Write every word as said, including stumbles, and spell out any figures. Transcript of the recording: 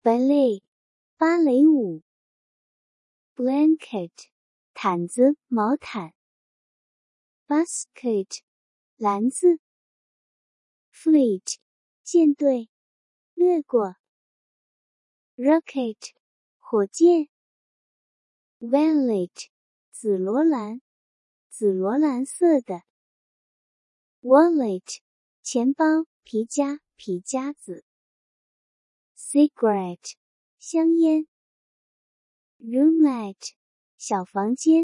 ballet 芭蕾舞 blanket 毯子毛毯 basket 篮子 fleet 舰队掠过 rocket 火箭 violet 紫罗兰紫罗兰色的 wallet 钱包皮夹皮夹子 cigarette 香烟 roommate 小房间